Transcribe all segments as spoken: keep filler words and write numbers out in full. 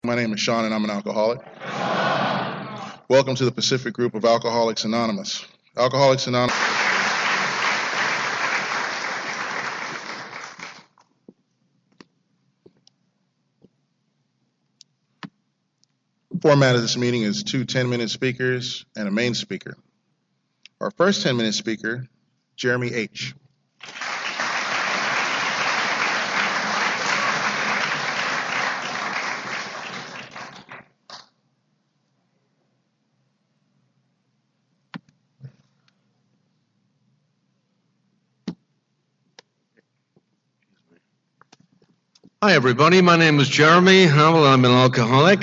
My name is Sean and I'm an alcoholic. Welcome to the Pacific Group of Alcoholics Anonymous. Alcoholics Anonymous. The format of this meeting is two ten-minute speakers and a main speaker. Our first ten-minute speaker, Jeremy H. Hi everybody, my name is Jeremy Howell. I'm an alcoholic.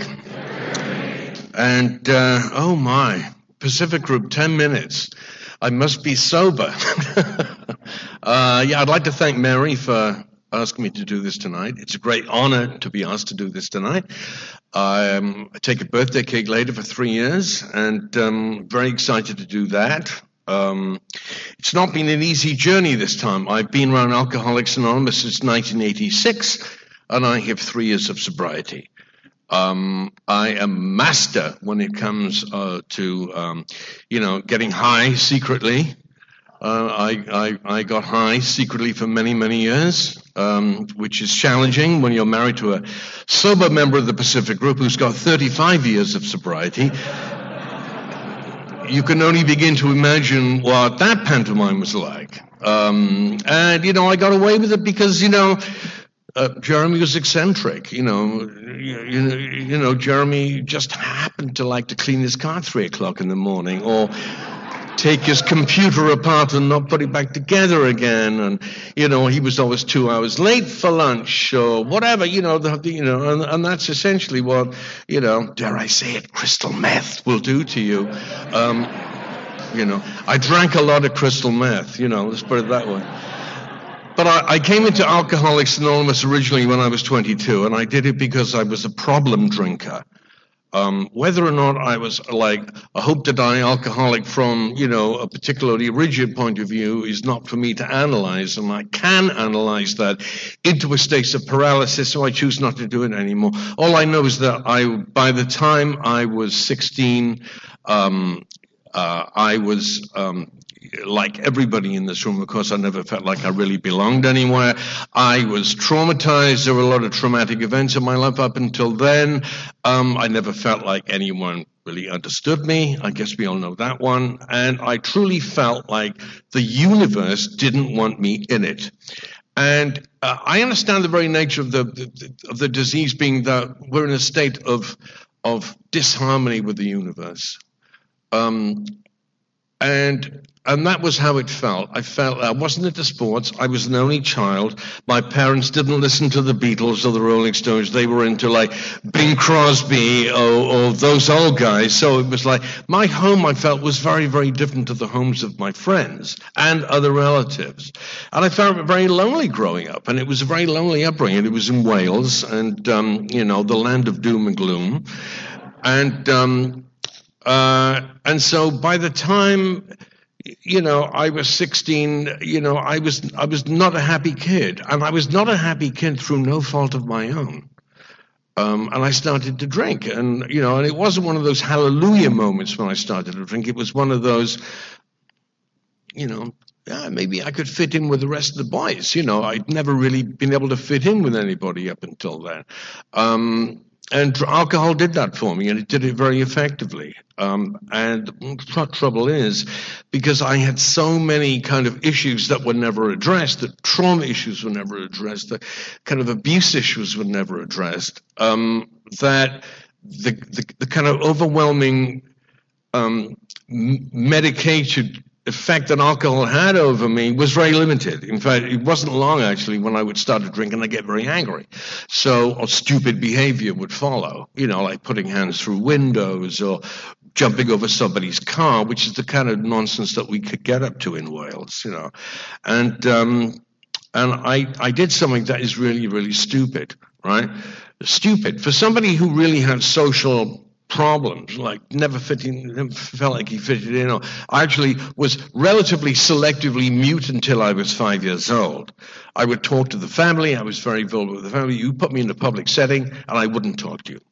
And, uh, oh my, Pacific Group, ten minutes. I must be sober. uh, yeah, I'd like to thank Mary for asking me to do this tonight. It's a great honor to be asked to do this tonight. Um, I take a birthday cake later for three years, and um, very excited to do that. Um, it's not been an easy journey this time. I've been around Alcoholics Anonymous since nineteen eighty-six, and I have three years of sobriety. Um, I am master when it comes uh, to, um, you know, getting high secretly. Uh, I, I, I got high secretly for many, many years, um, which is challenging when you're married to a sober member of the Pacific Group who's got thirty-five years of sobriety. You can only begin to imagine what that pantomime was like. Um, and, you know, I got away with it because, you know, Uh, Jeremy was eccentric, you know, you, you know, you know, Jeremy just happened to like to clean his car at three o'clock in the morning, or take his computer apart and not put it back together again, and, you know, he was always two hours late for lunch, or whatever, you know, the, you know, and, and that's essentially what, you know, dare I say it, crystal meth will do to you. Um, you know, I drank a lot of crystal meth, you know, let's put it that way. But I, I came into Alcoholics Anonymous originally when I was twenty-two, and I did it because I was a problem drinker. Um, whether or not I was like a hope-to-die alcoholic from, you know, a particularly rigid point of view is not for me to analyze, and I can analyze that into a state of paralysis, so I choose not to do it anymore. All I know is that I, by the time I was sixteen, um, uh, I was... Um, like everybody in this room, of course, I never felt like I really belonged anywhere. I was traumatized. There were a lot of traumatic events in my life up until then. Um, I never felt like anyone really understood me. I guess we all know that one. And I truly felt like the universe didn't want me in it. And uh, I understand the very nature of the, the of the disease being that we're in a state of of disharmony with the universe. Um, and And that was how it felt. I felt I wasn't into sports. I was an only child. My parents didn't listen to the Beatles or the Rolling Stones. They were into like Bing Crosby or, or those old guys. So it was like my home, I felt, was very, very different to the homes of my friends and other relatives. And I felt very lonely growing up. And it was a very lonely upbringing. It was in Wales and, um, you know, the land of doom and gloom. And, um, uh, and so by the time... You know, I was sixteen, you know, I was I was not a happy kid. And I was not a happy kid through no fault of my own. Um, and I started to drink. And, you know, and it wasn't one of those hallelujah moments when I started to drink. It was one of those, you know, yeah, maybe I could fit in with the rest of the boys. You know, I'd never really been able to fit in with anybody up until then. Um And alcohol did that for me, and it did it very effectively. Um, and the trouble is, because I had so many kind of issues that were never addressed, the trauma issues were never addressed, the kind of abuse issues were never addressed, um, that the, the the kind of overwhelming um, medicated effect that alcohol had over me was very limited. In fact, it wasn't long, actually, when I would start to drink and I'd get very angry. So or stupid behavior would follow, you know, like putting hands through windows or jumping over somebody's car, which is the kind of nonsense that we could get up to in Wales, you know. And um, and I, I did something that is really, really stupid, right? Stupid. For somebody who really had social problems, like never fitting, never felt like he fitted in. Or I actually was relatively selectively mute until I was five years old. I would talk to the family. I was very involved with the family. You put me in a public setting, and I wouldn't talk to you.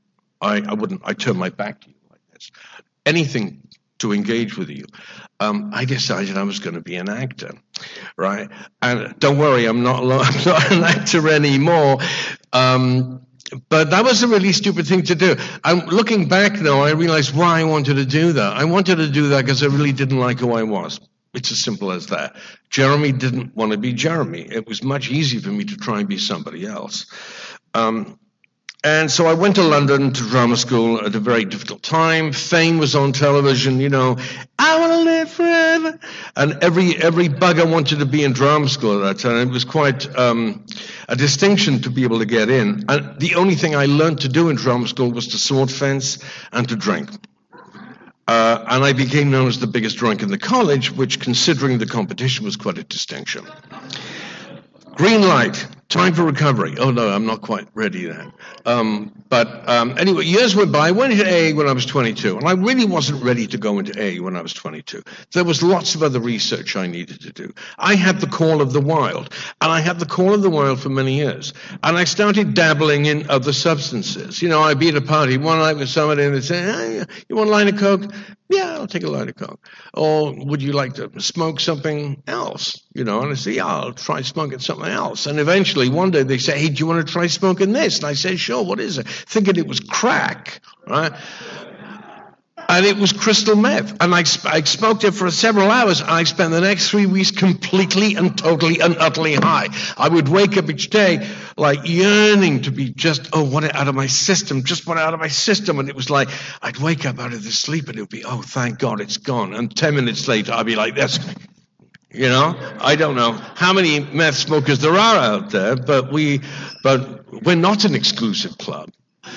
I, I wouldn't, I turn my back to you like this. Anything to engage with you. Um, I decided I was going to be an actor, right? And don't worry, I'm not, I'm not an actor anymore. Um, but that was a really stupid thing to do. I'm looking back now, I realized why I wanted to do that. I wanted to do that because I really didn't like who I was. It's as simple as that. Jeremy didn't want to be Jeremy. It was much easier for me to try and be somebody else. Um, And so I went to London to drama school at a very difficult time. Fame was on television, you know, I want to live forever. And every every bugger wanted to be in drama school at that time. It was quite um, a distinction to be able to get in. And the only thing I learned to do in drama school was to sword fence and to drink. Uh, and I became known as the biggest drunk in the college, which, considering the competition, was quite a distinction. Green light, time for recovery. Oh, no, I'm not quite ready then. Um, but um, anyway, years went by. I went into A A when I was twenty-two, and I really wasn't ready to go into A A when I was twenty-two. There was lots of other research I needed to do. I had the call of the wild, and I had the call of the wild for many years. And I started dabbling in other substances. You know, I'd be at a party one night with somebody, and they'd say, hey, you want a line of coke? Yeah, I'll take a line of coke. Or would you like to smoke something else? You know, and I say, yeah, I'll try smoking something else. And eventually one day they say, hey, do you want to try smoking this? And I say, sure, what is it? Thinking it was crack, right? And it was crystal meth. And I, I smoked it for several hours. And I spent the next three weeks completely and totally and utterly high. I would wake up each day like yearning to be just, oh, want it out of my system, just want it out of my system. And it was like, I'd wake up out of the sleep and it would be, oh, thank God it's gone. And ten minutes later, I'd be like, this. You know, I don't know how many meth smokers there are out there, but we, but we're not an exclusive club.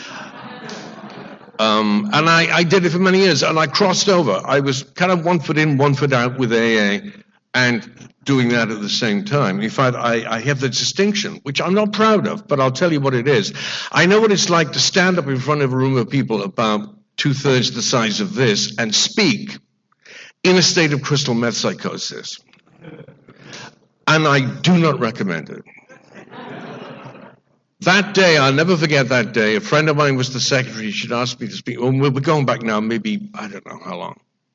Um, and I, I did it for many years, and I crossed over. I was kind of one foot in, one foot out with A A, and doing that at the same time. In fact, I, I have the distinction, which I'm not proud of, but I'll tell you what it is. I know what it's like to stand up in front of a room of people about two-thirds the size of this and speak in a state of crystal meth psychosis. And I do not recommend it. That day, I'll never forget that day, a friend of mine was the secretary. She'd asked me to speak. Well, we're going back now, maybe, I don't know how long.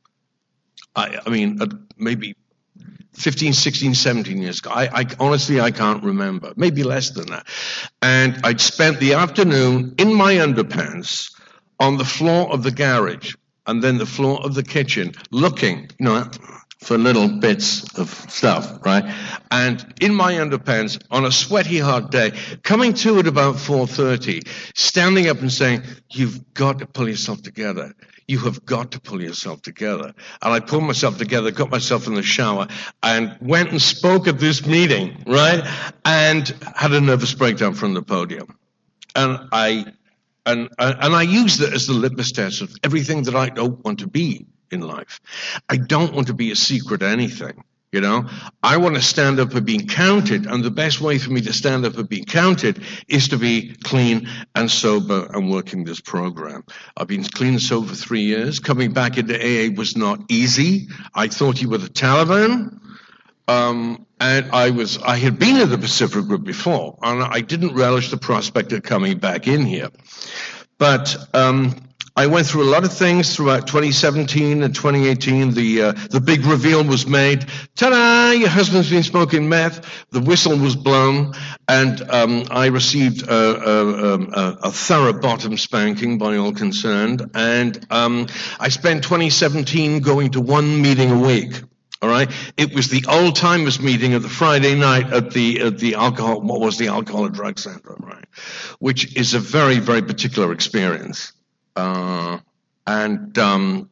I, I mean, uh, maybe fifteen, sixteen, seventeen years ago. I, I honestly, I can't remember. Maybe less than that. And I'd spent the afternoon in my underpants on the floor of the garage and then the floor of the kitchen looking, you know, for little bits of stuff, right? And in my underpants on a sweaty hot day, coming to at about four thirty, standing up and saying, you've got to pull yourself together. You have got to pull yourself together. And I pulled myself together, got myself in the shower, and went and spoke at this meeting, right? And had a nervous breakdown from the podium. And I, and, and I used it as the litmus test of everything that I don't want to be in life. I don't want to be a secret anything, you know. I want to stand up and being counted, and the best way for me to stand up and be counted is to be clean and sober and working this program. I've been clean and sober for three years. Coming back into A A was not easy. I thought you were the Taliban. Um, and I was, I had been in the Pacific Group before, and I didn't relish the prospect of coming back in here. But, um, I went through a lot of things throughout twenty seventeen and twenty eighteen. The uh, the big reveal was made. Ta-da! Your husband's been smoking meth. The whistle was blown, and um, I received a, a, a, a thorough bottom spanking by all concerned. And um, I spent twenty seventeen going to one meeting a week. All right, it was the old timers meeting of the Friday night at the at the alcohol. What was the Alcohol and Drug Center, right? Which is a very very particular experience. Uh, and um,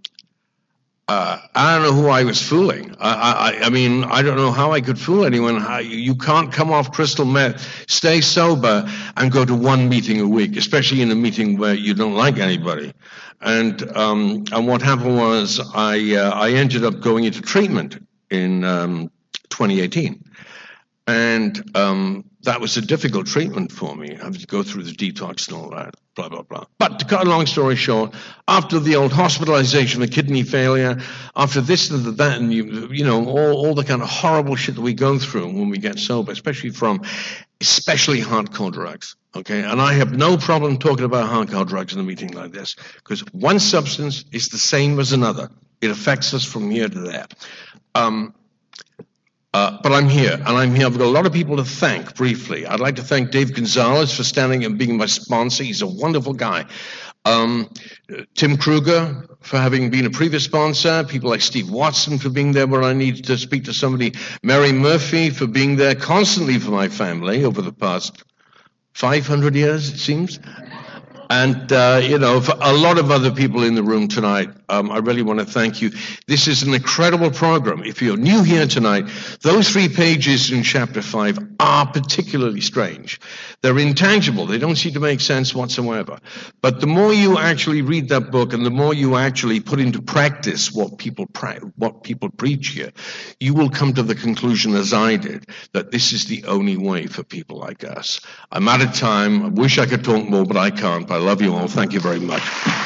uh, I don't know who I was fooling. I, I, I mean, I don't know how I could fool anyone. How, you can't come off crystal meth, stay sober, and go to one meeting a week, especially in a meeting where you don't like anybody. And um, and what happened was I uh, I ended up going into treatment in um, twenty eighteen, and um, that was a difficult treatment for me. I had to go through the detox and all that. blah, blah, blah. But to cut a long story short, after the old hospitalization for kidney failure, after this and that, and you, you know, all, all the kind of horrible shit that we go through when we get sober, especially from especially hardcore drugs, okay? And I have no problem talking about hardcore drugs in a meeting like this, because one substance is the same as another. It affects us from here to there. Um, Uh, but I'm here, and I'm here. I've got a lot of people to thank briefly. I'd like to thank Dave Gonzalez for standing and being my sponsor. He's a wonderful guy. Um, Tim Kruger for having been a previous sponsor. People like Steve Watson for being there when I needed to speak to somebody. Mary Murphy for being there constantly for my family over the past five hundred years, it seems. And, uh, you know, for a lot of other people in the room tonight, um, I really want to thank you. This is an incredible program. If you're new here tonight, those three pages in chapter five are particularly strange. They're intangible. They don't seem to make sense whatsoever. But the more you actually read that book and the more you actually put into practice what people pra- what people preach here, you will come to the conclusion, as I did, that this is the only way for people like us. I'm out of time. I wish I could talk more, but I can't. I love you all. Thank you very much.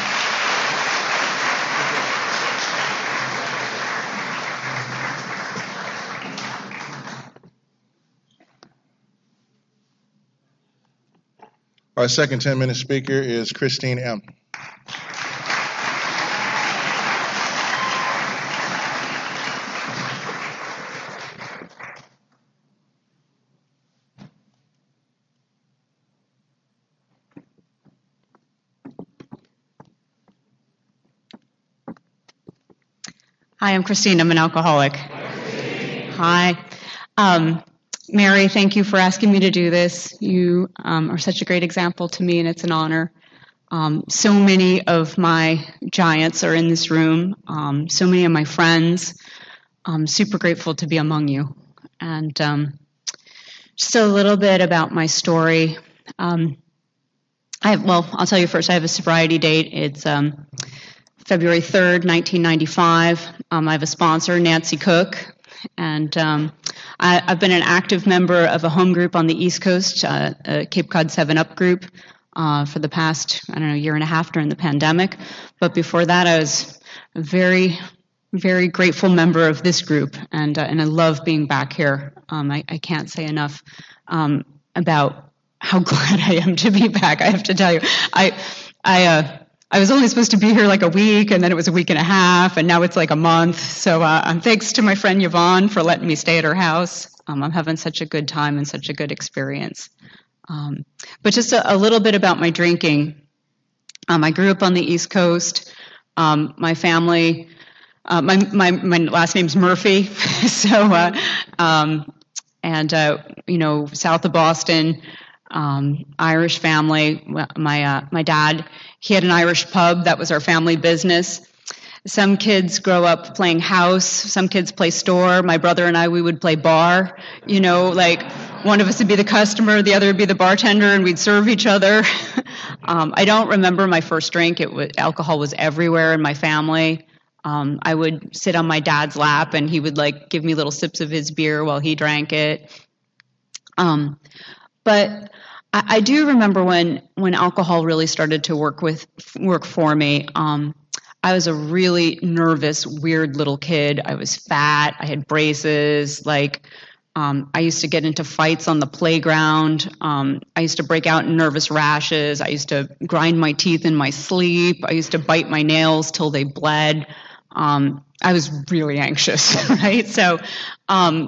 Our second ten-minute speaker is Christine M. Hi, I'm Christine. I'm an alcoholic. Hi. Um, Mary, thank you for asking me to do this. You um, are such a great example to me, and it's an honor. Um, so many of my giants are in this room. Um, so many of my friends. I'm super grateful to be among you. And um, just a little bit about my story. Um, I have, well, I'll tell you first, I have a sobriety date. It's um, February third, nineteen ninety-five. Um, I have a sponsor, Nancy Cook, and um, I, I've been an active member of a home group on the East Coast, uh, a Cape Cod seven up group, uh, for the past, I don't know, year and a half during the pandemic. But before that, I was a very, very grateful member of this group, and uh, and I love being back here. Um, I, I can't say enough um, about how glad I am to be back. I have to tell you, I, I. Uh, I was only supposed to be here like a week, and then it was a week and a half, and now it's like a month. So uh, um, thanks to my friend Yvonne for letting me stay at her house. Um, I'm having such a good time and such a good experience. Um, but just a, a little bit about my drinking. Um, I grew up on the East Coast. Um, my family, uh, my, my my last name's Murphy, so uh, um, and uh, you know, south of Boston. Um, Irish family. My uh, my dad, he had an Irish pub. That was our family business. Some kids grow up playing house. Some kids play store. My brother and I, we would play bar. You know, like one of us would be the customer, the other would be the bartender, and we'd serve each other. um, I don't remember my first drink. It was alcohol was everywhere in my family. Um, I would sit on my dad's lap, and he would like give me little sips of his beer while he drank it. Um, But I, I do remember when, when alcohol really started to work with work for me. Um, I was a really nervous, weird little kid. I was fat. I had braces. Like um, I used to get into fights on the playground. Um, I used to break out in nervous rashes. I used to grind my teeth in my sleep. I used to bite my nails till they bled. Um, I was really anxious, right? So. Um,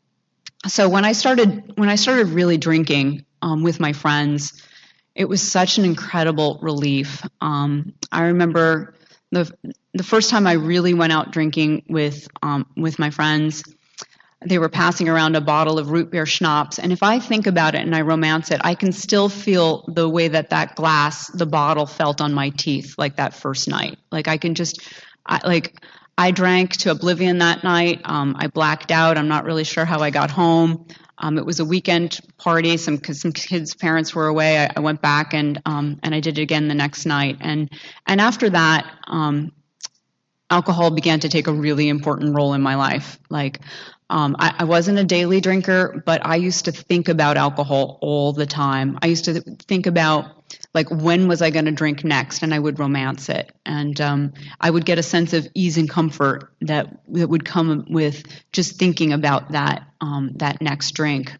So when I started when I started really drinking um, with my friends, it was such an incredible relief. Um, I remember the the first time I really went out drinking with um, with my friends. They were passing around a bottle of root beer schnapps, and if I think about it and I romance it, I can still feel the way that that glass, the bottle, felt on my teeth, like that first night. Like I can just, I, like. I drank to oblivion that night. Um, I blacked out. I'm not really sure how I got home. Um, it was a weekend party. Some cause some kids' parents were away. I, I went back and um, and I did it again the next night. And and after that, um, alcohol began to take a really important role in my life. Like Um, I, I wasn't a daily drinker, but I used to think about alcohol all the time. I used to think about, like, when was I going to drink next, and I would romance it. And um, I would get a sense of ease and comfort that, that would come with just thinking about that, um, that next drink.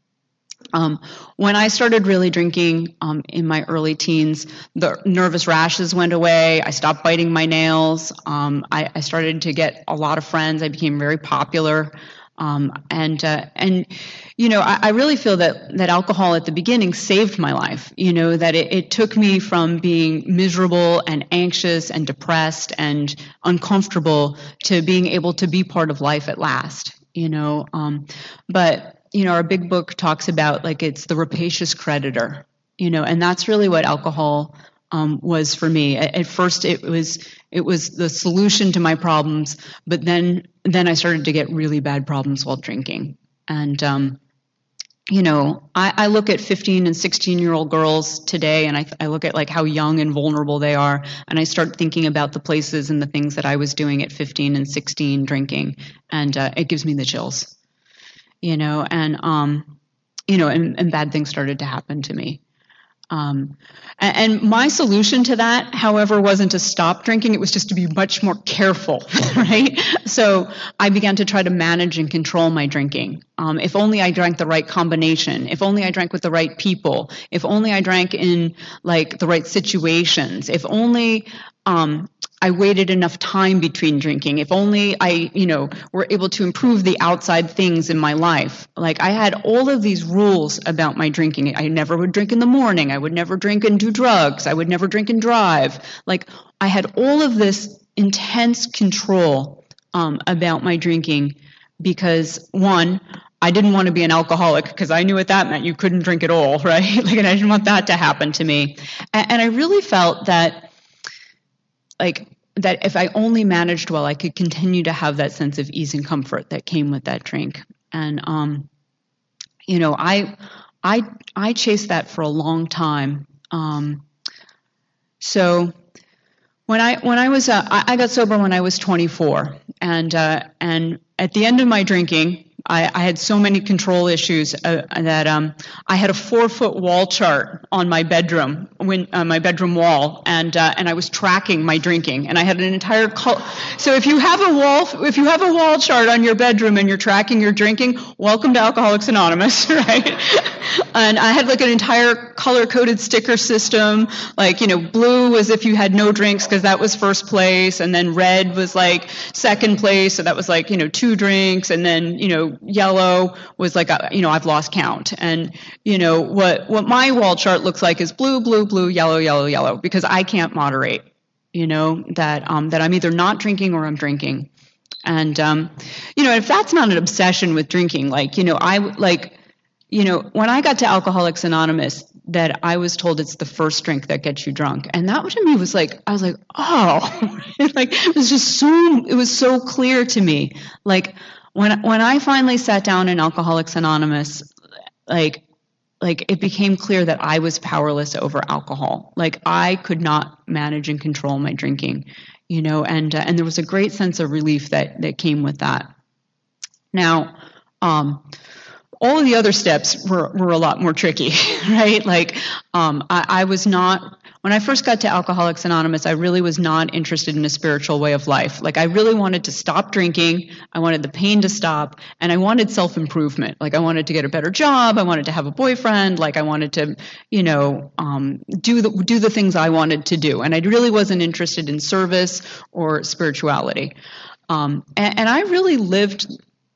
Um, when I started really drinking um, in my early teens, the nervous rashes went away. I stopped biting my nails. Um, I, I started to get a lot of friends. I became very popular. Um, and, uh, and, you know, I, I really feel that, that alcohol at the beginning saved my life, you know, that it, it took me from being miserable and anxious and depressed and uncomfortable to being able to be part of life at last, you know. Um, but, you know, our big book talks about, like, it's the rapacious creditor, you know, and that's really what alcohol um, was for me. At, at first, it was it was the solution to my problems, but then then I started to get really bad problems while drinking. And um, you know, I, I look at fifteen and sixteen year old girls today, and I, I look at, like, how young and vulnerable they are, and I start thinking about the places and the things that I was doing at fifteen and sixteen drinking, and uh, it gives me the chills. You know, and, um, you know, and, and bad things started to happen to me. Um, and, and my solution to that, however, wasn't to stop drinking. It was just to be much more careful, right? So I began to try to manage and control my drinking. Um, if only I drank the right combination, if only I drank with the right people, if only I drank in, like, the right situations, if only, um, I waited enough time between drinking. If only I, you know, were able to improve the outside things in my life. Like, I had all of these rules about my drinking. I never would drink in the morning. I would never drink and do drugs. I would never drink and drive. Like, I had all of this intense control um, about my drinking because, one, I didn't want to be an alcoholic because I knew what that meant. You couldn't drink at all, right? Like, and I didn't want that to happen to me. And, and I really felt that, like, that if I only managed well, I could continue to have that sense of ease and comfort that came with that drink. And, um, you know, I, I, I chased that for a long time. Um, so when I, when I was, uh, I, I got sober when I was twenty-four, and, uh, and at the end of my drinking, I, I had so many control issues uh, that um, I had a four-foot wall chart on my bedroom, when, uh, my bedroom wall, and uh, and I was tracking my drinking. And I had an entire col- so if you have a wall if you have a wall chart on your bedroom and you're tracking your drinking, welcome to Alcoholics Anonymous, right? And I had, like, an entire color-coded sticker system. Like, you know, blue was if you had no drinks because that was first place, and then red was, like, second place, so that was, like, you know, two drinks, and then, you know, yellow was like, a, you know, I've lost count. And, you know, what, what my wall chart looks like is blue, blue, blue, yellow, yellow, yellow, because I can't moderate, you know, that, um, that I'm either not drinking or I'm drinking. And, um, you know, if that's not an obsession with drinking, like, you know, I, like, you know, when I got to Alcoholics Anonymous, that I was told it's the first drink that gets you drunk. And that to me was like, I was like, oh, like, it was just so, it was so clear to me. Like, When when I finally sat down in Alcoholics Anonymous, like, like it became clear that I was powerless over alcohol. Like, I could not manage and control my drinking, you know, and uh, and there was a great sense of relief that that came with that. Now, um, all of the other steps were were a lot more tricky, right? Like, um, I, I was not. When I first got to Alcoholics Anonymous, I really was not interested in a spiritual way of life. Like, I really wanted to stop drinking. I wanted the pain to stop, and I wanted self-improvement. Like, I wanted to get a better job. I wanted to have a boyfriend. Like, I wanted to, you know, um, do the do the things I wanted to do. And I really wasn't interested in service or spirituality. Um, and, and I really lived.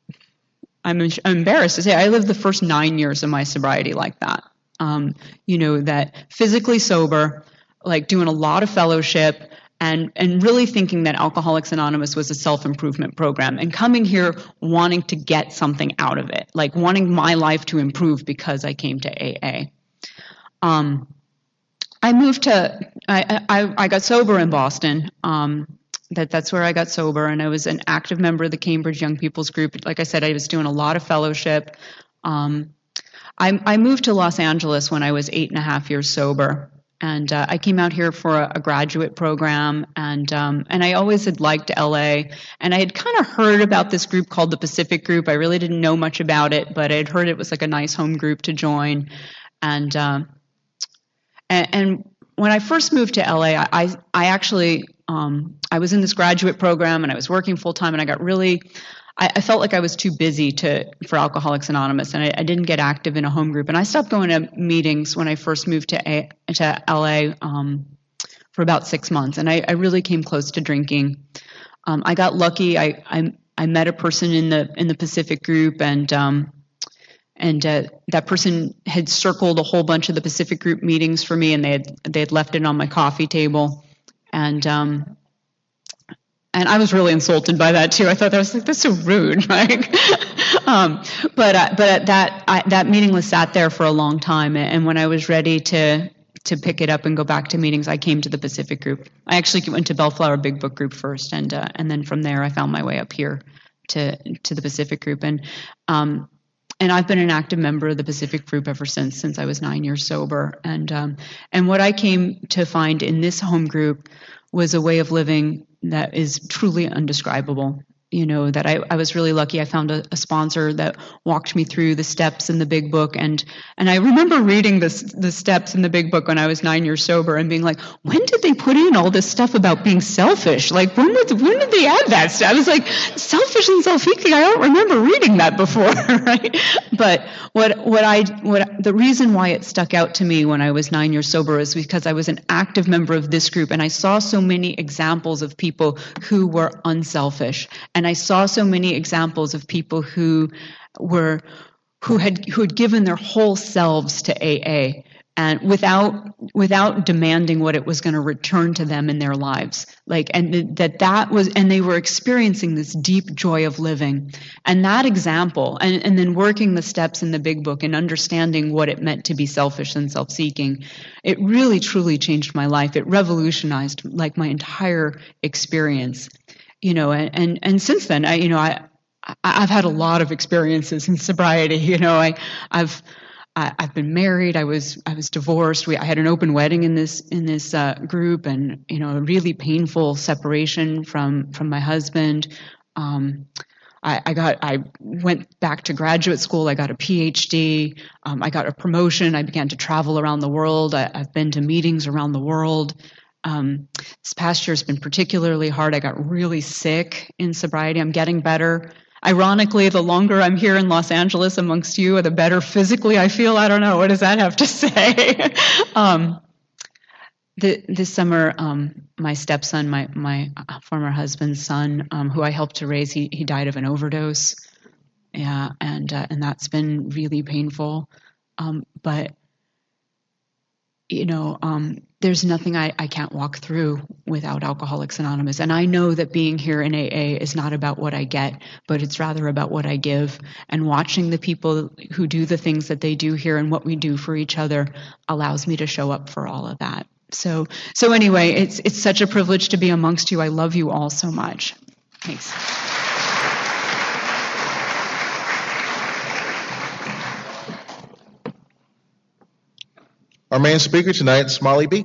I'm embarrassed to say I lived the first nine years of my sobriety like that. Um, you know, that physically sober, like doing a lot of fellowship, and and really thinking that Alcoholics Anonymous was a self-improvement program, and coming here wanting to get something out of it, like wanting my life to improve because I came to A A. Um, I moved to, I, I, I got sober in Boston. Um, that that's where I got sober, and I was an active member of the Cambridge Young People's Group. Like I said, I was doing a lot of fellowship. Um, I, I moved to Los Angeles when I was eight and a half years sober. And uh, I came out here for a, a graduate program, and um, and I always had liked L A. And I had kind of heard about this group called the Pacific Group. I really didn't know much about it, but I had heard it was like a nice home group to join. And um, and, and when I first moved to L A, I I, I actually um, I was in this graduate program, and I was working full time, and I got really I, I felt like I was too busy to for Alcoholics Anonymous, and I, I didn't get active in a home group. And I stopped going to meetings when I first moved to a, to L A um, for about six months, and I, I really came close to drinking. Um, I got lucky. I, I I met a person in the in the Pacific Group, and um, and uh, that person had circled a whole bunch of the Pacific Group meetings for me, and they had they had left it on my coffee table, and. Um, And I was really insulted by that too. I thought that was like, that's so rude, like. um, but uh, but that I, that meeting was sat there for a long time, and when I was ready to to pick it up and go back to meetings, I came to the Pacific Group. I actually went to Bellflower Big Book Group first, and uh, and then from there I found my way up here to to the Pacific Group, and um, and I've been an active member of the Pacific Group ever since since I was nine years sober, and um, and what I came to find in this home group was a way of living that is truly undescribable. You know, that I, I was really lucky. I found a, a sponsor that walked me through the steps in the Big Book. And and I remember reading this, the steps in the Big Book when I was nine years sober and being like, when did they put in all this stuff about being selfish? Like, when, would, when did they add that stuff? I was like, selfish and self-seeking, I don't remember reading that before, right? But what what I what the reason why it stuck out to me when I was nine years sober is because I was an active member of this group, and I saw so many examples of people who were unselfish. And I saw so many examples of people who were who had who had given their whole selves to A A, and without without demanding what it was going to return to them in their lives. Like, and that that was, and they were experiencing this deep joy of living. And that example, and, and then working the steps in the Big Book and understanding what it meant to be selfish and self-seeking, it really truly changed my life. It revolutionized like my entire experience. You know, and, and, and since then, I, you know, I, I've had a lot of experiences in sobriety. You know, I, I've, I, I've been married. I was, I was divorced. We, I had an open wedding in this, in this uh, group, and you know, a really painful separation from, from my husband. Um, I, I got, I went back to graduate school. I got a P H D. Um, I got a promotion. I began to travel around the world. I, I've been to meetings around the world. Um, this past year has been particularly hard. I got really sick in sobriety. I'm getting better. Ironically, the longer I'm here in Los Angeles amongst you, the better physically I feel. I don't know. What does that have to say? um, the, this summer, um, my stepson, my, my former husband's son, um, who I helped to raise, he, he died of an overdose. Yeah, and, uh, and that's been really painful. Um, but you know, um, there's nothing I, I can't walk through without Alcoholics Anonymous. And I know that being here in A A is not about what I get, but it's rather about what I give. And watching the people who do the things that they do here and what we do for each other allows me to show up for all of that. So, so anyway, it's it's such a privilege to be amongst you. I love you all so much. Thanks. Our main speaker tonight, Smiley B.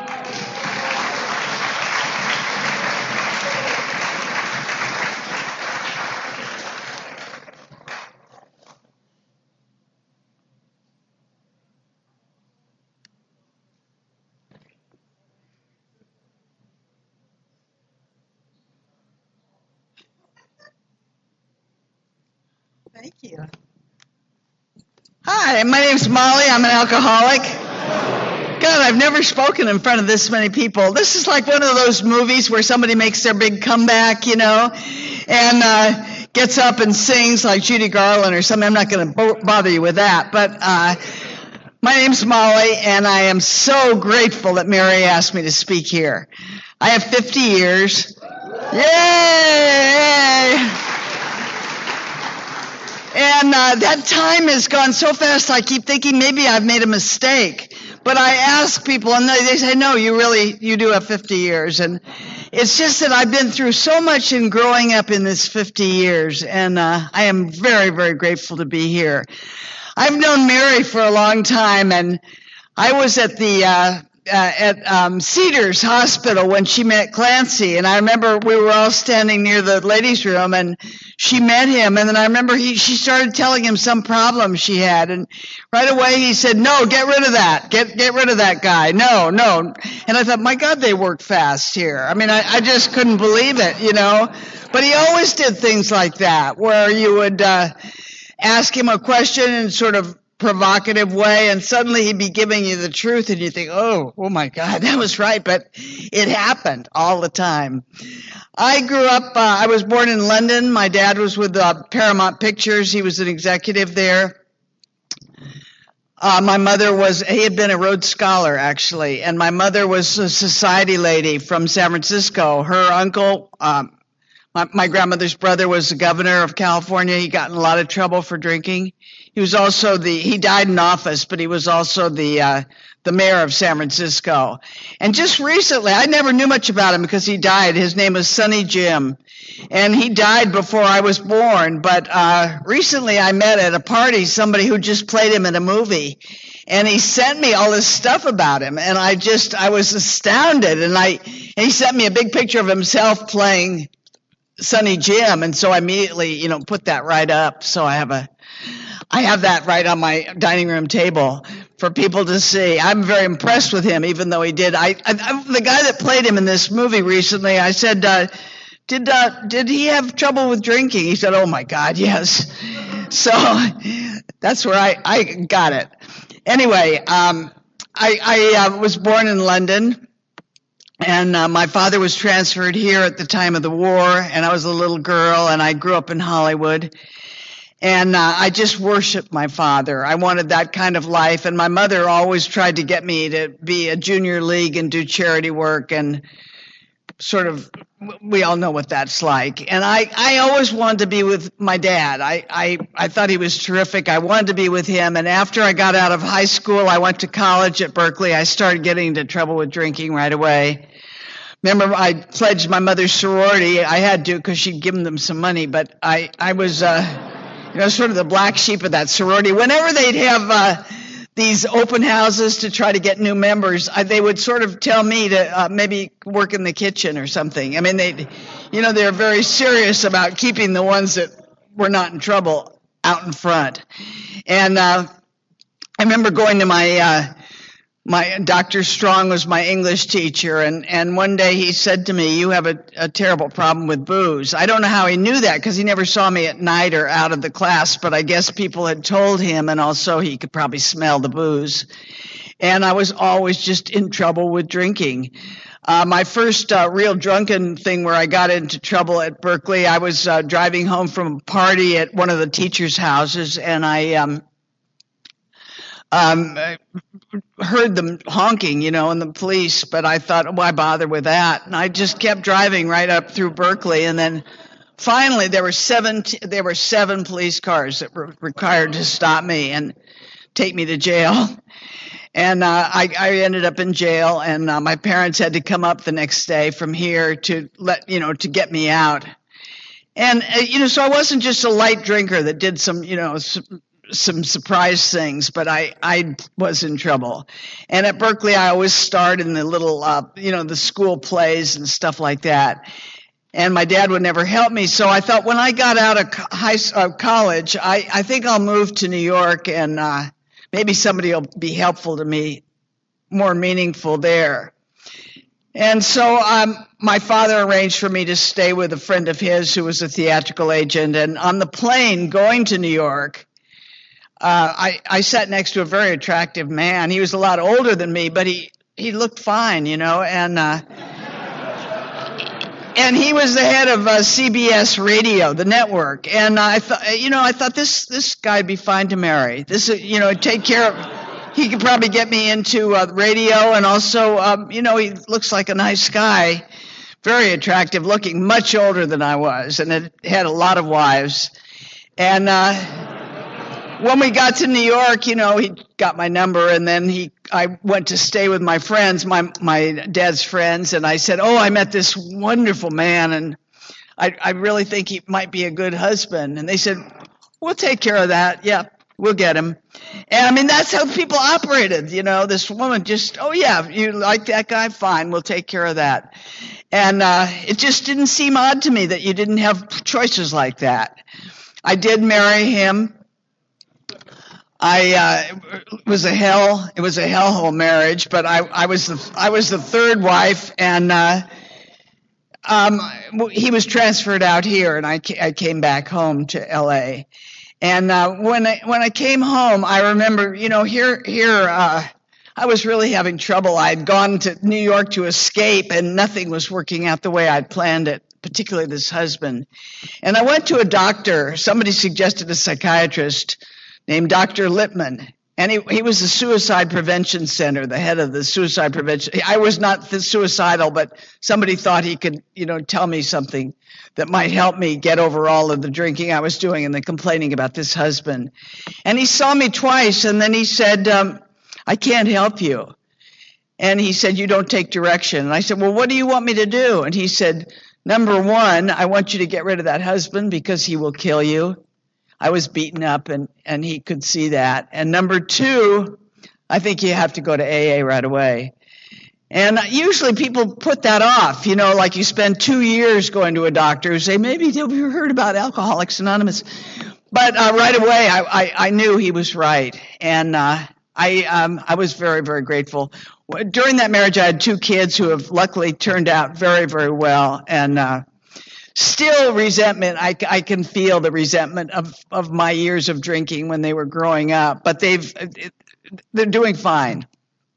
Thank you. Hi, my name's Molly. I'm an alcoholic. God, I've never spoken in front of this many people. This is like one of those movies where somebody makes their big comeback, you know, and uh, gets up and sings like Judy Garland or something. I'm not going to bo- bother you with that. But uh, my name's Molly, and I am so grateful that Mary asked me to speak here. I have fifty years. Yay! And uh, that time has gone so fast, I keep thinking maybe I've made a mistake. But I ask people, and they, they say, no, you really, you do have fifty years. And it's just that I've been through so much in growing up in this fifty years, and uh, I am very, very grateful to be here. I've known Mary for a long time, and I was at the uh, uh, at um, Cedars Hospital when she met Clancy, and I remember we were all standing near the ladies' room, and she met him, and then I remember he she started telling him some problem she had, and right away he said, "No, get rid of that, get get rid of that guy, no, no." And I thought, my God, they work fast here. I mean, I, I just couldn't believe it, you know. But he always did things like that, where you would uh, ask him a question in sort of provocative way, and suddenly he'd be giving you the truth, and you think, oh, oh my God, that was right. But it happened all the time. I grew up, uh, I was born in London. My dad was with uh, Paramount Pictures. He was an executive there. Uh, my mother was, he had been a Rhodes Scholar, actually, and my mother was a society lady from San Francisco. Her uncle, um, my, my grandmother's brother, was the governor of California. He got in a lot of trouble for drinking. He was also the, he died in office, but he was also the, uh, the mayor of San Francisco. And just recently, I never knew much about him because he died. His name was Sonny Jim. And he died before I was born. But, uh, recently I met at a party somebody who just played him in a movie. And he sent me all this stuff about him. And I just, I was astounded. And I, and he sent me a big picture of himself playing Sonny Jim. And so I immediately, you know, put that right up. So I have a, I have that right on my dining room table for people to see. I'm very impressed with him, even though he did. I, I, I the guy that played him in this movie recently, I said, uh, did uh, did he have trouble with drinking? He said, oh my God, yes. So that's where I, I got it. Anyway, um, I, I uh, was born in London, and uh, my father was transferred here at the time of the war, and I was a little girl, and I grew up in Hollywood. And uh, I just worshiped my father. I wanted that kind of life. And my mother always tried to get me to be a junior league and do charity work. And sort of, we all know what that's like. And I, I always wanted to be with my dad. I, I, I thought he was terrific. I wanted to be with him. And after I got out of high school, I went to college at Berkeley. I started getting into trouble with drinking right away. Remember, I pledged my mother's sorority. I had to because she'd given them some money. But I, I was... Uh, You know, sort of the black sheep of that sorority. Whenever they'd have uh, these open houses to try to get new members, I, they would sort of tell me to uh, maybe work in the kitchen or something. I mean, they, you know, they're very serious about keeping the ones that were not in trouble out in front. And uh, I remember going to my uh, my Doctor Strong was my English teacher, and, and one day he said to me, you have a, a terrible problem with booze. I don't know how he knew that because he never saw me at night or out of the class, but I guess people had told him, and also he could probably smell the booze. And I was always just in trouble with drinking. Uh, my first uh, real drunken thing where I got into trouble at Berkeley, I was uh, driving home from a party at one of the teachers' houses, and I um, um, heard them honking, you know, and the police, but I thought, why bother with that? And I just kept driving right up through Berkeley, and then finally there were seven, there were seven police cars that were required to stop me and take me to jail. And uh, I, I ended up in jail, and uh, my parents had to come up the next day from here to let, you know, to get me out. And, uh, you know, so I wasn't just a light drinker that did some, you know, some, some surprise things, but I, I was in trouble. And at Berkeley, I always starred in the little, uh, you know, the school plays and stuff like that. And my dad would never help me. So I thought when I got out of high uh, college, I, I think I'll move to New York, and uh, maybe somebody will be helpful to me, more meaningful there. And so um, my father arranged for me to stay with a friend of his who was a theatrical agent. And on the plane going to New York, Uh, I, I sat next to a very attractive man. He was a lot older than me, but he, he looked fine, you know, and, uh, and he was the head of uh, C B S Radio, the network. And I thought, you know, I thought this, this guy'd be fine to marry. This, you know, take care of, he could probably get me into uh, radio, and also, um, you know, he looks like a nice guy, very attractive looking, much older than I was, and had, had a lot of wives. And, uh, when we got to New York, you know, he got my number, and then he, I went to stay with my friends, my, my dad's friends, and I said, oh, I met this wonderful man, and I, I really think he might be a good husband. And they said, we'll take care of that. Yeah. we'll get him. And I mean, that's how people operated. You know, this woman just, oh yeah, you like that guy? Fine, we'll take care of that. And uh, it just didn't seem odd to me that you didn't have choices like that. I did marry him. I uh, it was a hell. It was a hellhole marriage, but I, I was the I was the third wife, and uh, um, he was transferred out here, and I, I came back home to L A. And uh, when I when I came home, I remember, you know, here here uh, I was really having trouble. I'd gone to New York to escape, and nothing was working out the way I'd planned it, particularly this husband. And I went to a doctor. Somebody suggested a psychiatrist named Doctor Lippman, and he, he was the Suicide Prevention Center, the head of the suicide prevention. I was not the suicidal, but somebody thought he could, you know, tell me something that might help me get over all of the drinking I was doing and the complaining about this husband. And he saw me twice, and then he said, um, I can't help you. And he said, you don't take direction. And I said, well, what do you want me to do? And he said, number one, I want you to get rid of that husband because he will kill you. I was beaten up, and, and he could see that. And number two, I think you have to go to A A right away. And usually people put that off, you know, like you spend two years going to a doctor who say, maybe have you heard about Alcoholics Anonymous? But uh, right away, I, I, I knew he was right. And uh, I, um, I was very, very grateful. During that marriage, I had two kids who have luckily turned out very, very well. And uh, still resentment. I, I can feel the resentment of, of my years of drinking when they were growing up, but they've, they're doing fine.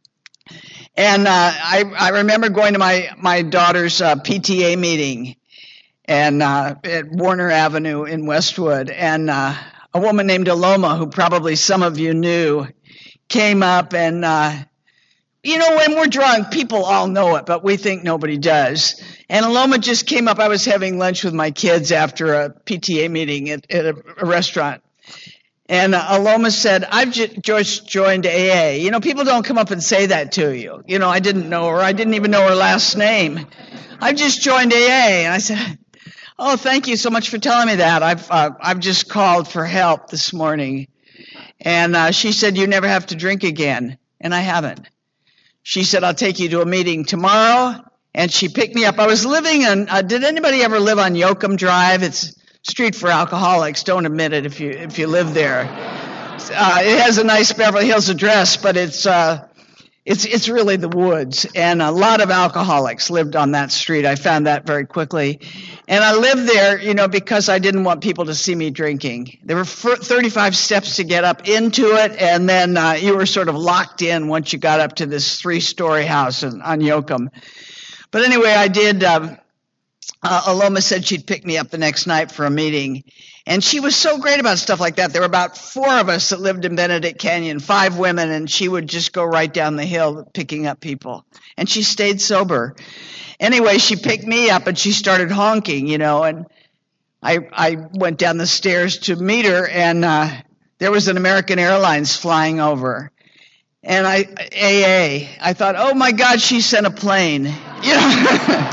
And uh, I, I remember going to my, my daughter's uh, P T A meeting and uh, at Warner Avenue in Westwood. And uh, a woman named Aloma, who probably some of you knew, came up and, uh, you know, when we're drunk, people all know it, but we think nobody does. And Aloma just came up. I was having lunch with my kids after a P T A meeting at, at a, a restaurant. And uh, Aloma said, I've just joined A A. You know, people don't come up and say that to you. You know, I didn't know her. I didn't even know her last name. I've just joined A A. And I said, oh, thank you so much for telling me that. I've uh, I've just called for help this morning. And uh, she said, you never have to drink again. And I haven't. She said, I'll take you to a meeting tomorrow. And she picked me up. I was living in, uh, did anybody ever live on Yoakum Drive? It's street for alcoholics. Don't admit it if you if you live there. Uh, it has a nice Beverly Hills address, but it's uh, it's it's really the woods. And a lot of alcoholics lived on that street. I found that very quickly. And I lived there, you know, because I didn't want people to see me drinking. There were thirty-five steps to get up into it, and then uh, you were sort of locked in once you got up to this three-story house in, on Yoakum. But anyway, I did. Um, uh, Aloma said she'd pick me up the next night for a meeting. And she was so great about stuff like that. There were about four of us that lived in Benedict Canyon, five women, and she would just go right down the hill picking up people. And she stayed sober. Anyway, she picked me up and she started honking, you know, and I I went down the stairs to meet her, and uh, there was an American Airlines flying over. And I, A A, I thought, oh my God, she sent a plane. You know?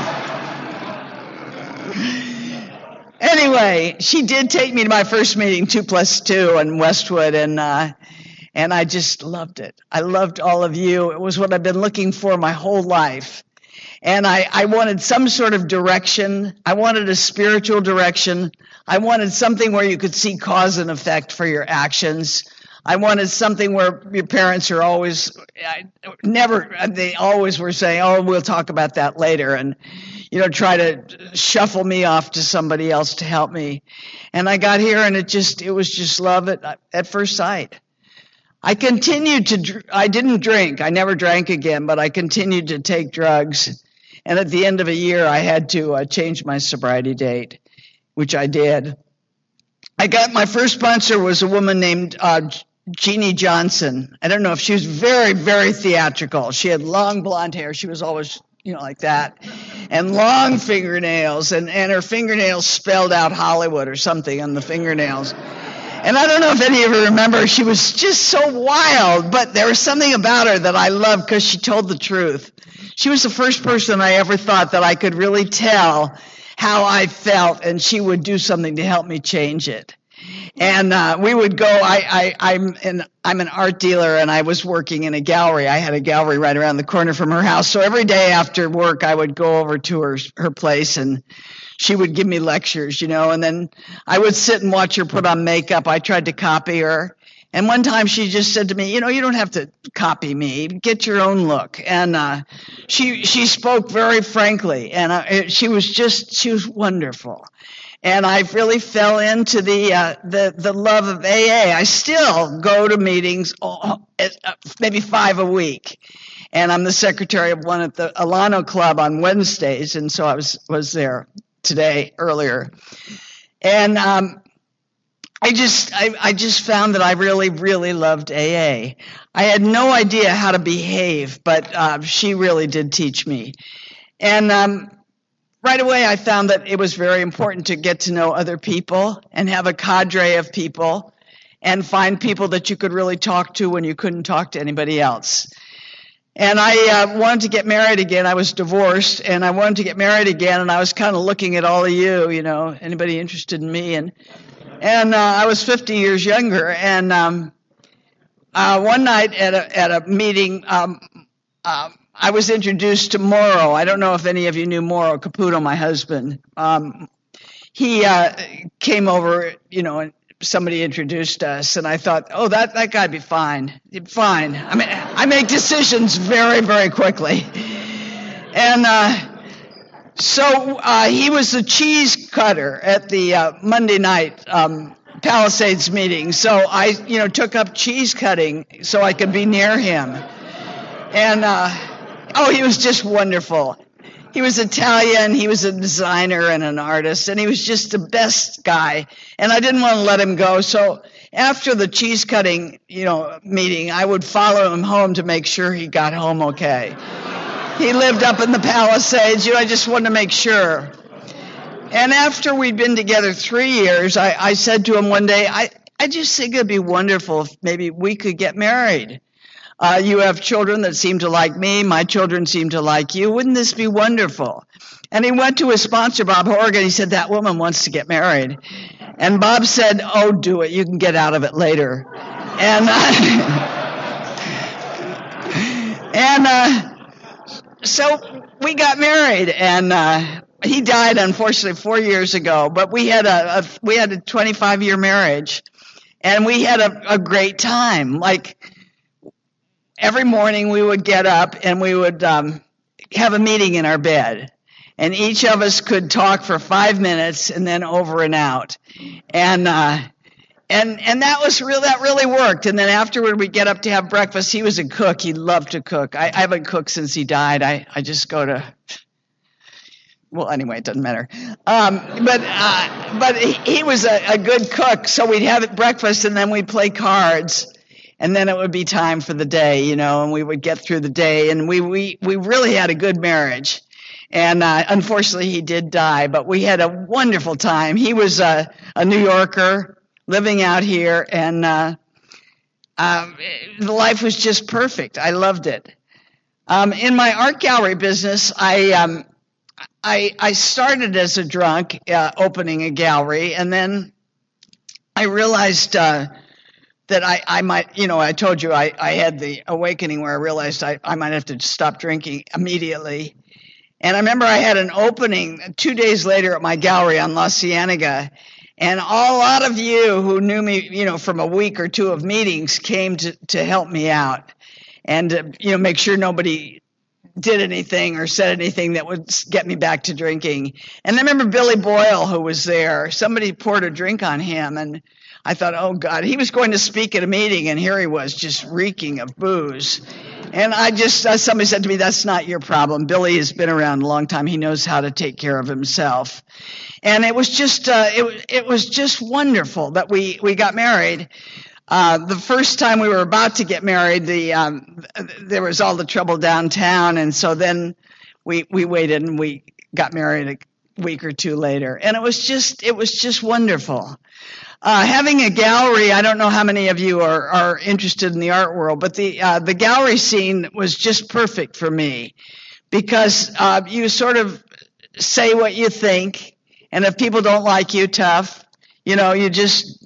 Anyway, she did take me to my first meeting, two plus two in Westwood, and uh, and I just loved it. I loved all of you. It was what I've been looking for my whole life. And I, I wanted some sort of direction. I wanted a spiritual direction. I wanted something where you could see cause and effect for your actions. I wanted something where your parents are always, I, never, they always were saying, oh, we'll talk about that later. And, you know, try to shuffle me off to somebody else to help me. And I got here and it just, it was just love at, at first sight. I continued to, I didn't drink. I never drank again, but I continued to take drugs. And at the end of a year, I had to uh, change my sobriety date, which I did. I got, my first sponsor was a woman named uh, Jeannie Johnson. I don't know if she was very, very theatrical. She had long blonde hair. She was always, you know, like that. And long fingernails. And, and her fingernails spelled out Hollywood or something on the fingernails. And I don't know if any of you remember, she was just so wild. But there was something about her that I loved because she told the truth. She was the first person I ever thought that I could really tell how I felt, and she would do something to help me change it. And uh, we would go. I, I, I'm an I'm an art dealer, and I was working in a gallery. I had a gallery right around the corner from her house. So every day after work, I would go over to her her place, and she would give me lectures, you know. And then I would sit and watch her put on makeup. I tried to copy her, and one time she just said to me, "You know, you don't have to copy me. Get your own look." And uh, she she spoke very frankly, and uh, she was just she was wonderful. And I really fell into the uh, the the love of A A. I still go to meetings, oh, maybe five a week, and I'm the secretary of one at the Alano Club on Wednesdays, and so I was was there today earlier, and um, I just I, I just found that I really really loved A A. I had no idea how to behave, but uh, she really did teach me, and. Um, Right away, I found that it was very important to get to know other people and have a cadre of people and find people that you could really talk to when you couldn't talk to anybody else. And I uh, wanted to get married again. I was divorced, and I wanted to get married again, and I was kind of looking at all of you, you know, anybody interested in me. And and uh, I was fifty years younger, and um, uh, one night at a, at a meeting, um, uh, I was introduced to Mauro. I don't know if any of you knew Mauro Caputo, my husband. Um, he uh, came over, you know, and somebody introduced us, and I thought, oh, that, that guy'd be fine. Fine. I mean, I make decisions very, very quickly. And uh, so uh, he was the cheese cutter at the uh, Monday night um, Palisades meeting. So I, you know, took up cheese cutting so I could be near him. And... Uh, Oh, he was just wonderful. He was Italian, he was a designer and an artist, and he was just the best guy. And I didn't want to let him go, so after the cheese cutting, you know, meeting, I would follow him home to make sure he got home okay. He lived up in the Palisades, you know, I just wanted to make sure. And after we'd been together three years, I, I said to him one day, I, I just think it'd be wonderful if maybe we could get married. Uh, you have children that seem to like me. My children seem to like you. Wouldn't this be wonderful? And he went to his sponsor, Bob Horgan. He said, that woman wants to get married. And Bob said, oh, do it. You can get out of it later. And, uh, and uh, so we got married. And uh, he died, unfortunately, four years ago. But we had a, a we had a twenty-five year marriage. And we had a, a great time. Like, every morning we would get up and we would um, have a meeting in our bed. And each of us could talk for five minutes and then over and out. And uh, and and that was real. That really worked. And then afterward we'd get up to have breakfast. He was a cook. He loved to cook. I, I haven't cooked since he died. I, I just go to... Well, anyway, it doesn't matter. Um, but uh, but he, he was a, a good cook. So we'd have breakfast and then we'd play cards. And then it would be time for the day, you know, and we would get through the day. And we we, we really had a good marriage. And uh, unfortunately, he did die, but we had a wonderful time. He was a, a New Yorker living out here, and uh, uh, the life was just perfect. I loved it. Um, in my art gallery business, I um, I, I started as a drunk uh, opening a gallery, and then I realized... Uh, that I, I might, you know, I told you I, I had the awakening where I realized I, I might have to stop drinking immediately. And I remember I had an opening two days later at my gallery on La Cienega, and a lot of you who knew me, you know, from a week or two of meetings came to, to help me out and, uh, you know, make sure nobody did anything or said anything that would get me back to drinking. And I remember Billy Boyle, who was there. Somebody poured a drink on him, and I thought, oh, God, he was going to speak at a meeting, and here he was just reeking of booze. And I just, uh, somebody said to me, that's not your problem. Billy has been around a long time. He knows how to take care of himself. And it was just, uh, it, it was just wonderful that we, we got married. Uh, the first time we were about to get married, the, um, there was all the trouble downtown. And so then we, we waited and we got married a week or two later. And it was just, it was just wonderful. Uh, having a gallery, I don't know how many of you are, are interested in the art world, but the uh, the gallery scene was just perfect for me because uh, you sort of say what you think, and if people don't like you, tough, you know, you just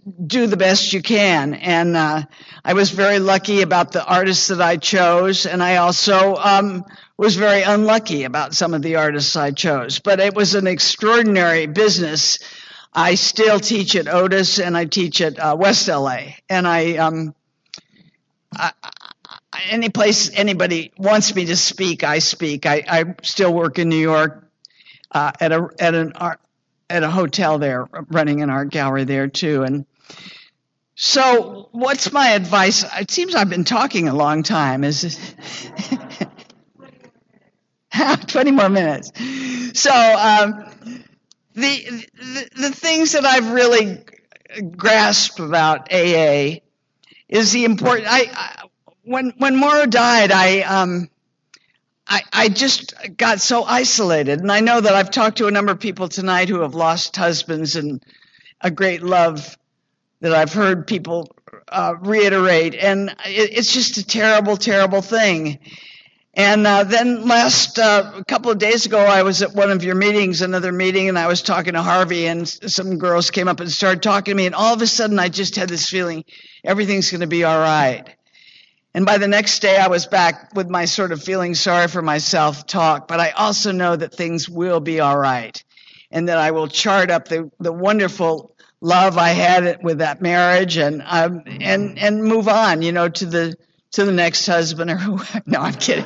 do the best you can. And uh, I was very lucky about the artists that I chose, and I also um, was very unlucky about some of the artists I chose. But it was an extraordinary business. I still teach at Otis, and I teach at uh, West L A. And I, um, I, I, any place anybody wants me to speak, I speak. I, I still work in New York uh, at a at an art. at a hotel there, running an art gallery there too. And so what's my advice? It seems I've been talking a long time. Is it twenty more minutes. So um, the, the the things that I've really grasped about A A is the important. I, I when when Maura died, I um I, I just got so isolated. And I know that I've talked to a number of people tonight who have lost husbands, and a great love that I've heard people uh, reiterate. And it, it's just a terrible, terrible thing. And uh, then last uh, a couple of days ago, I was at one of your meetings, another meeting, and I was talking to Harvey, and some girls came up and started talking to me. And all of a sudden, I just had this feeling everything's going to be all right. And by the next day, I was back with my sort of feeling sorry for myself talk. But I also know that things will be all right, and that I will chart up the, the wonderful love I had with that marriage, and um, and and move on, you know, to the to the next husband or who. No, I'm kidding.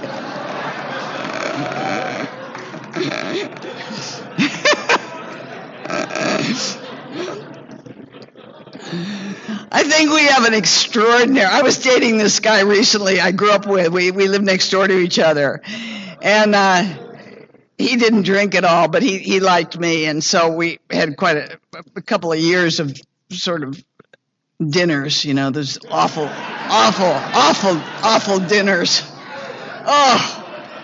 I think we have an extraordinary. I was dating this guy recently. I grew up with. We we lived next door to each other, and uh, he didn't drink at all, but he he liked me, and so we had quite a, a couple of years of sort of dinners. You know, those awful, awful, awful, awful dinners. Oh.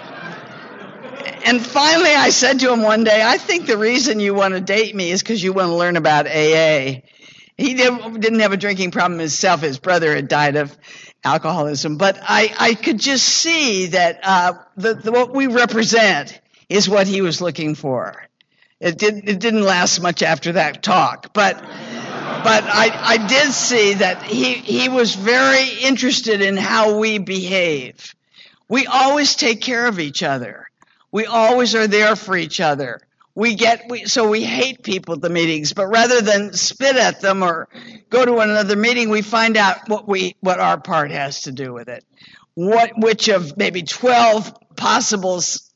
And finally, I said to him one day, I think the reason you want to date me is because you want to learn about A A. He did, didn't have a drinking problem himself. His brother had died of alcoholism. But I, I could just see that uh, the, the, what we represent is what he was looking for. It, did, it didn't last much after that talk. But but I, I did see that he, he was very interested in how we behave. We always take care of each other. We always are there for each other. We get we, so we hate people at the meetings, but rather than spit at them or go to another meeting, we find out what we what our part has to do with it. What which of maybe twelve possible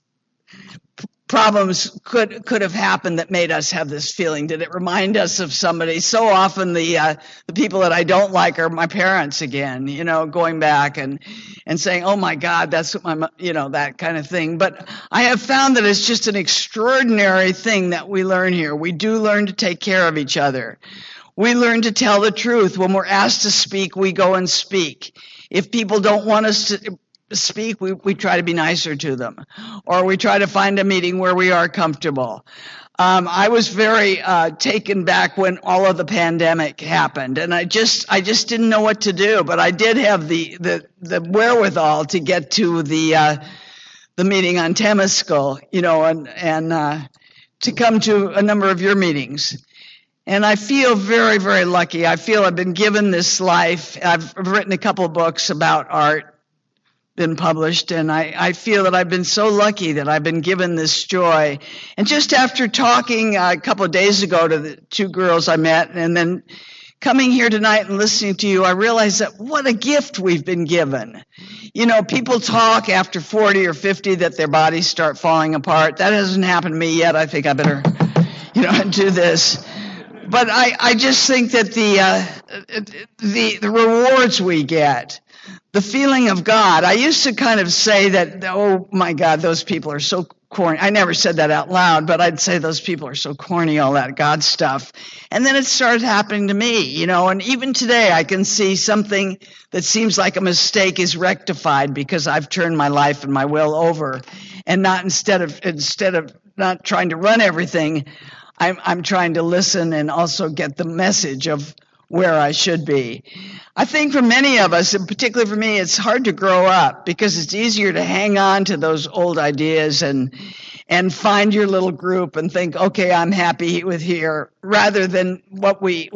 problems could could have happened that made us have this feeling? Did it remind us of somebody? So often the uh, the people that I don't like are my parents again, you know, going back and and saying, oh my God, that's what my, you know, that kind of thing. But I have found that it's just an extraordinary thing that we learn here. We do learn to take care of each other. We learn to tell the truth. When we're asked to speak, we go and speak. If people don't want us to speak, we, we try to be nicer to them, or we try to find a meeting where we are comfortable. Um, I was very uh, taken back when all of the pandemic happened, and I just I just didn't know what to do. But I did have the the, the wherewithal to get to the uh, the meeting on Temescal, you know, and and uh, to come to a number of your meetings. And I feel very, very lucky. I feel I've been given this life. I've written a couple of books about art, been published, and I, I feel that I've been so lucky that I've been given this joy. And just after talking uh, a couple of days ago to the two girls I met, and then coming here tonight and listening to you, I realized that what a gift we've been given. You know, people talk after forty or fifty that their bodies start falling apart. That hasn't happened to me yet. I think I better, you know, do this. But I, I just think that the, uh, the the rewards we get, the feeling of God. I used to kind of say that, oh my God, those people are so corny. I never said that out loud, but I'd say those people are so corny, all that God stuff. And then it started happening to me, you know, and even today I can see something that seems like a mistake is rectified because I've turned my life and my will over, and not instead of, instead of not trying to run everything, I'm, I'm trying to listen and also get the message of where I should be. I think for many of us, and particularly for me, it's hard to grow up because it's easier to hang on to those old ideas and and find your little group and think, okay, I'm happy with here, rather than what we what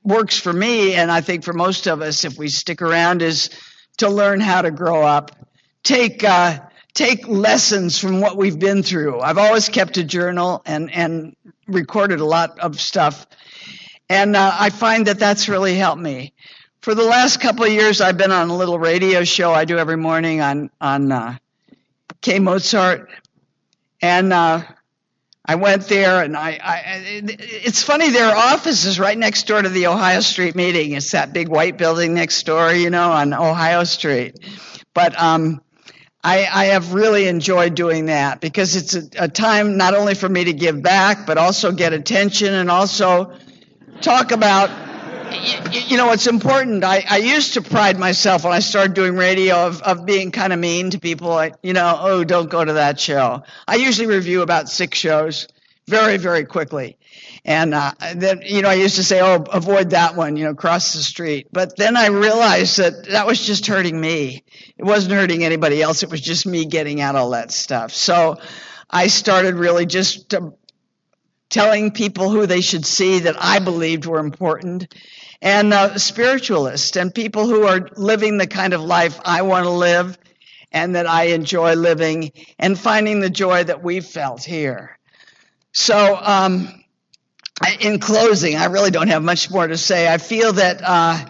works for me, and I think for most of us, if we stick around, is to learn how to grow up. Take uh, take lessons from what we've been through. I've always kept a journal and, and recorded a lot of stuff. And uh, I find that that's really helped me. For the last couple of years, I've been on a little radio show I do every morning on, on uh, K Mozart. And uh, I went there, and I, I it's funny, their office is right next door to the Ohio Street meeting. It's that big white building next door, you know, on Ohio Street. But um, I, I have really enjoyed doing that because it's a, a time not only for me to give back, but also get attention and also talk about, you, you know, what's important. I, I used to pride myself when I started doing radio of, of being kind of mean to people. Like, you know, oh, don't go to that show. I usually review about six shows very, very quickly. And uh, then, you know, I used to say, oh, avoid that one, you know, cross the street. But then I realized that that was just hurting me. It wasn't hurting anybody else. It was just me getting out all that stuff. So I started really just uh, telling people who they should see that I believed were important. And uh, spiritualists and people who are living the kind of life I want to live and that I enjoy living and finding the joy that we've felt here. So, um, in closing, I really don't have much more to say. I feel that uh,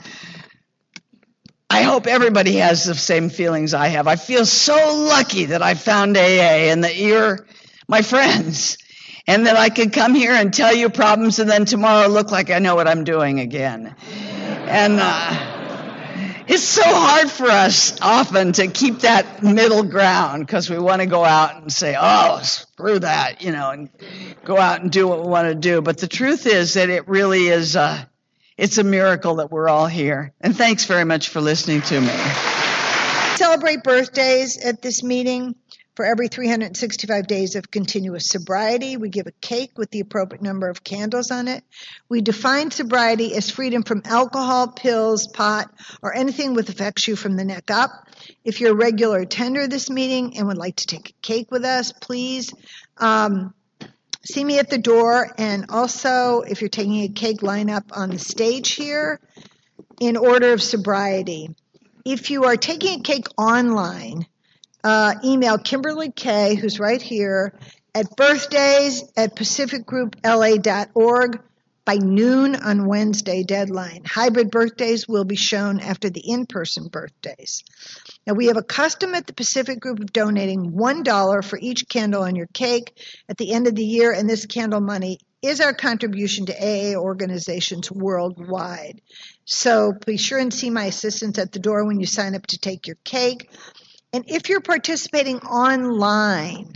I hope everybody has the same feelings I have. I feel so lucky that I found A A and that you're my friends and that I could come here and tell you problems and then tomorrow look like I know what I'm doing again. And uh, it's so hard for us often to keep that middle ground because we want to go out and say, oh, screw that, you know, and go out and do what we want to do. But the truth is that it really is, uh, it's a miracle that we're all here. And thanks very much for listening to me. Celebrate birthdays at this meeting. For every three hundred sixty-five days of continuous sobriety, we give a cake with the appropriate number of candles on it. We define sobriety as freedom from alcohol, pills, pot, or anything that affects you from the neck up. If you're a regular attender of this meeting and would like to take a cake with us, please um, see me at the door. And also, if you're taking a cake, line up on the stage here in order of sobriety. If you are taking a cake online, Uh, email Kimberly Kay, who's right here, at birthdays at pacific group l a dot org by noon on Wednesday, deadline. Hybrid birthdays will be shown after the in-person birthdays. Now, we have a custom at the Pacific Group of donating one dollar for each candle on your cake at the end of the year, and this candle money is our contribution to A A organizations worldwide. So be sure and see my assistants at the door when you sign up to take your cake. And if you're participating online,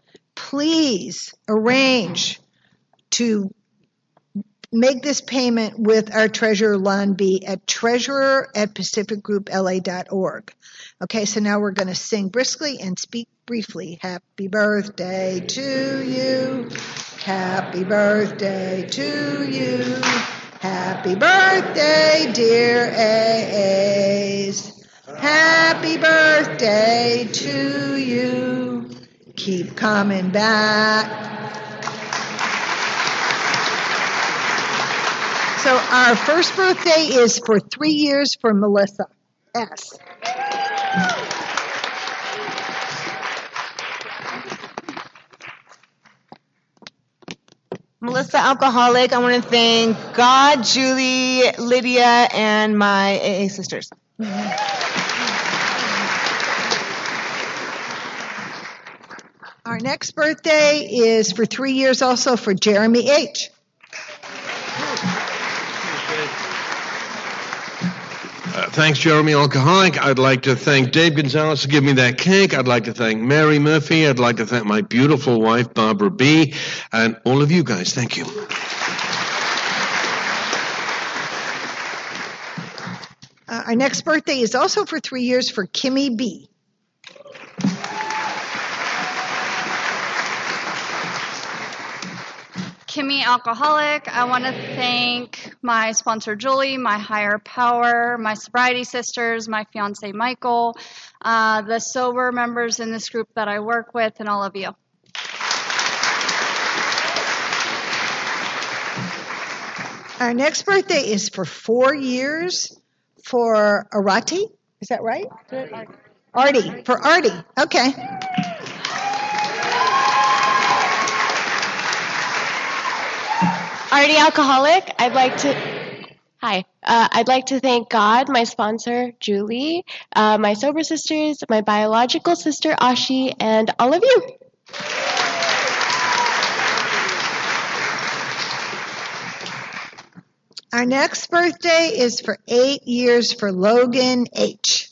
please arrange to make this payment with our treasurer, Lon B, at treasurer at pacific group l a dot org. Okay, so now we're going to sing briskly and speak briefly. Happy birthday to you. Happy birthday to you. Happy birthday, dear A As. Happy birthday to you. Keep coming back. So our first birthday is for three years for Melissa S. Melissa, alcoholic. I want to thank God, Julie, Lydia, and my A A sisters. Our next birthday is for three years also for Jeremy H. Uh, thanks, Jeremy Alcoholic. I'd like to thank Dave Gonzalez for giving me that cake. I'd like to thank Mary Murphy. I'd like to thank my beautiful wife, Barbara B. And all of you guys. Thank you. Uh, our next birthday is also for three years for Kimmy B. Kimmy Alcoholic. I want to thank my sponsor, Julie, my higher power, my sobriety sisters, my fiance, Michael, uh, the sober members in this group that I work with, and all of you. Our next birthday is for four years for Arati. Is that right? Artie. For Artie. Okay. Artie Alcoholic. I'd like to. Hi. Uh, I'd like to thank God, my sponsor, Julie, uh, my sober sisters, my biological sister, Ashi, and all of you. Our next birthday is for eight years for Logan H.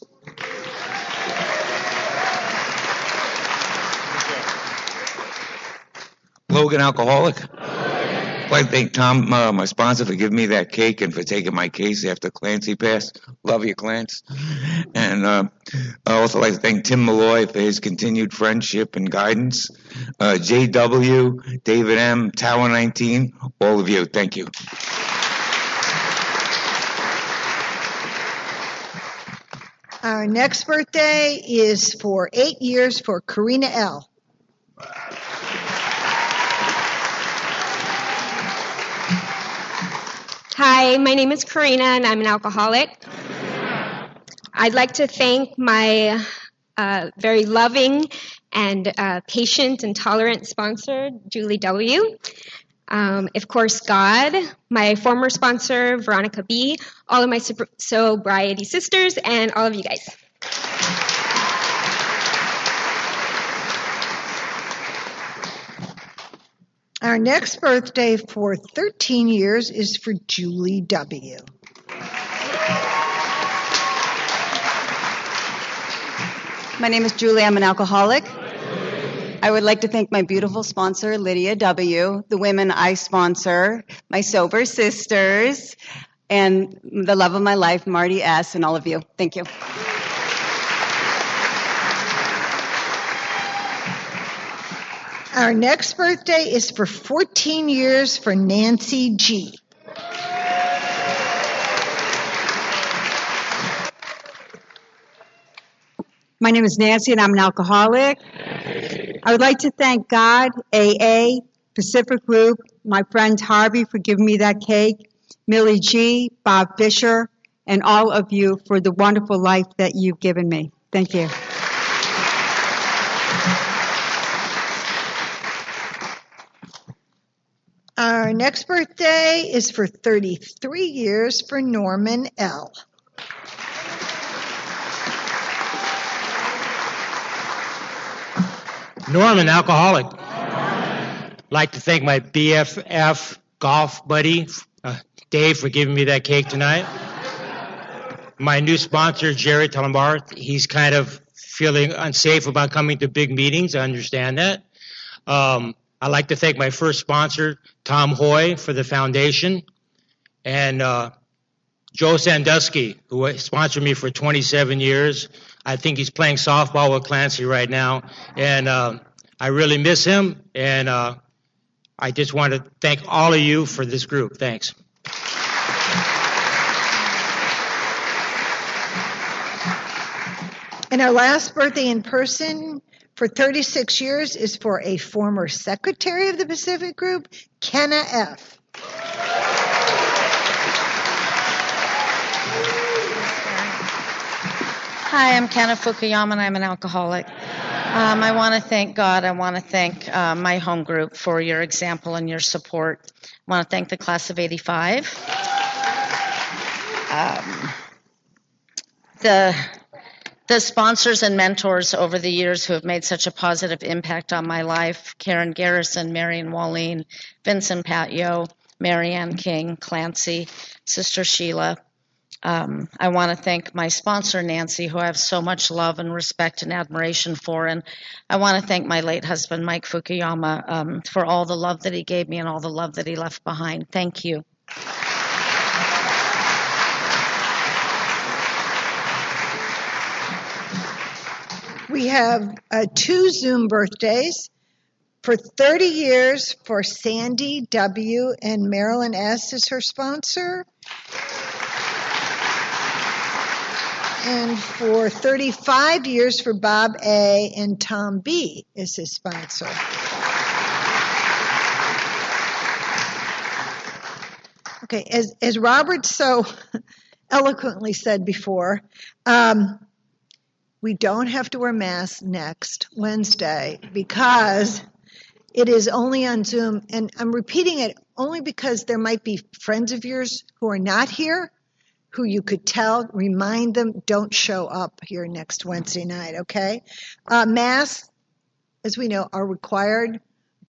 Logan Alcoholic. I'd like to thank Tom, uh, my sponsor, for giving me that cake and for taking my case after Clancy passed. Love you, Clance. And uh, I also like to thank Tim Malloy for his continued friendship and guidance. Uh, J W, David M, Tower nineteen, all of you. Thank you. Our next birthday is for eight years for Karina L. Hi, my name is Karina, and I'm an alcoholic. I'd like to thank my uh, very loving and uh, patient and tolerant sponsor, Julie W. Um, of course, God, my former sponsor, Veronica B., all of my sobriety sisters, and all of you guys. Our next birthday for thirteen years is for Julie W. My name is Julie. I'm an alcoholic. I would like to thank my beautiful sponsor, Lydia W., the women I sponsor, my sober sisters, and the love of my life, Marty S., and all of you. Thank you. Our next birthday is for fourteen years for Nancy G. My name is Nancy, and I'm an alcoholic. I would like to thank God, A A, Pacific Group, my friend Harvey for giving me that cake, Millie G, Bob Fisher, and all of you for the wonderful life that you've given me. Thank you. Our next birthday is for thirty-three years for Norman L. Norman, alcoholic. I'd like to thank my B F F golf buddy, uh, Dave, for giving me that cake tonight. My new sponsor, Jerry Telembar, he's kind of feeling unsafe about coming to big meetings. I understand that. Um, I'd like to thank my first sponsor, Tom Hoy, for the foundation, and uh, Joe Sandusky, who sponsored me for twenty-seven years. I think he's playing softball with Clancy right now, and uh, I really miss him, and uh, I just want to thank all of you for this group. Thanks. And our last birthday in person for thirty-six years is for a former secretary of the Pacific Group, Kenna F. Hi, I'm Kenna Fukuyama, and I'm an alcoholic. Um, I want to thank God. I want to thank uh, my home group for your example and your support. I want to thank the class of eighty-five. Um, the the sponsors and mentors over the years who have made such a positive impact on my life: Karen Garrison, Marion Walleen, Vincent Patio, Marianne King, Clancy, Sister Sheila. Um, I want to thank my sponsor, Nancy, who I have so much love and respect and admiration for. And I want to thank my late husband, Mike Fukuyama, um, for all the love that he gave me and all the love that he left behind. Thank you. We have uh, two Zoom birthdays. For thirty years for Sandy W. and Marilyn S. is her sponsor. And for thirty-five years for Bob A. and Tom B. is his sponsor. Okay, as, as Robert so eloquently said before, um, we don't have to wear masks next Wednesday because it is only on Zoom. And I'm repeating it only because there might be friends of yours who are not here, who you could tell, remind them, don't show up here next Wednesday night, okay? Uh, masks, as we know, are required